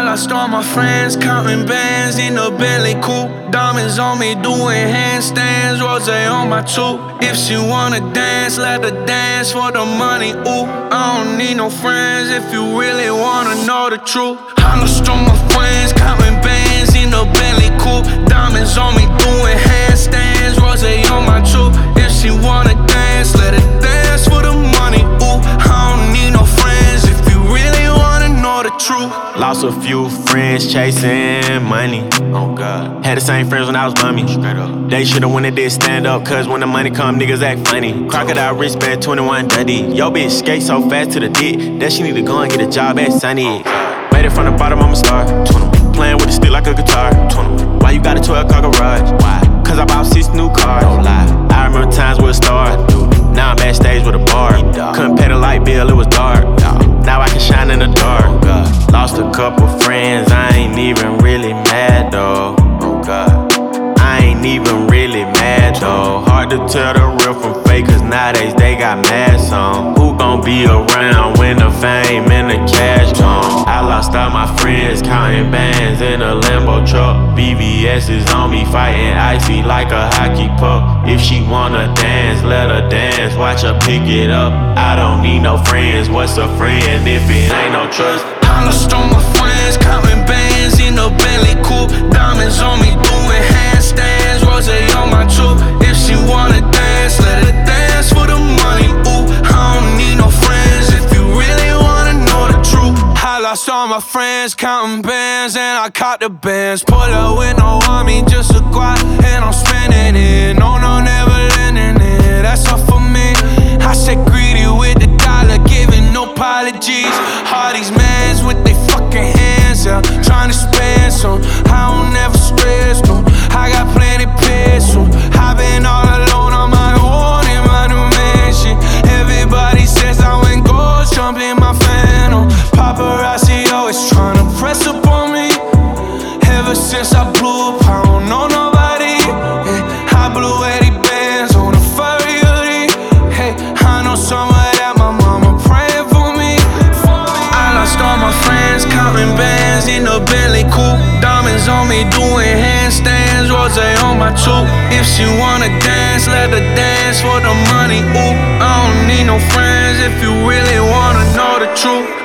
lost all my friends, counting bands in a Bentley coupe. Diamonds on me doing handstands, rose on my tooth. If she wanna dance, let her dance for the money, ooh. I don't need no friends if you really wanna know the truth. I lost all my friends, counting bands in a Bentley coupe. Diamonds on me doing handstands, rose on my tooth. If she wanna dance, let her dance for the money, ooh. I don't need no friends if you really wanna know the truth. Lost a few friends chasing money. Oh God. Had the same friends when I was bummy. Straight up. They should've when they did stand up, cause when the money come, niggas act funny. Crocodile wristband, 21 Dundee. Yo bitch skate so fast to the dick that she need to go and get a job at Sunny. Made it from the bottom, I'm a star. Playing with a stick like a guitar. Why you got a 12-car garage? Why? Cause I bought 6 new cars. Don't lie. I remember times with a star. Now I'm backstage with a bar. Couldn't pay the light bill, it was dark. Now I can shine in the dark. Lost a couple friends, I ain't even really mad though. Oh God, I ain't even really mad though. Hard to tell the real from fake, cause nowadays they got masks on. Who gon' be around when the fame and the cash gone? I lost all my friends, counting bands in a Lambo truck. BBS is on me, fighting icy like a hockey puck. If she wanna dance, let her dance, watch her pick it up. I don't need no friends, what's a friend if it ain't no trust? I lost all my friends, counting bands in a Bentley coupe. Diamonds on me doing handstands, rose on my tooth. If she wanna dance, let her dance for the money, ooh. I don't need no friends if you really wanna know the truth. I lost all my friends, counting bands, and I caught the bands. Pull up with no army, just a quad, and I'm spending it. No, never lending it, that's all for me. I said greedy with the dollar, giving no apologies. All these mans with they fucking hands out, trying to spend some. I don't ever stress, no. I got plenty pesos. I've been all alone on my own in my new mansion. Everybody says I went gold, jump in my phantom. Paparazzi always trying to press up on me. Ever since I blew up, I don't know nobody. I blew 80 bands on a furry hoodie. Hey, I know some of that my mama praying for me. I lost all my friends, counting bands in a Bentley coupe. Diamonds on me doing handstands, rose on my tooth. If she wanna dance, let her dance for the money, ooh. I don't need no friends if you really wanna know the truth.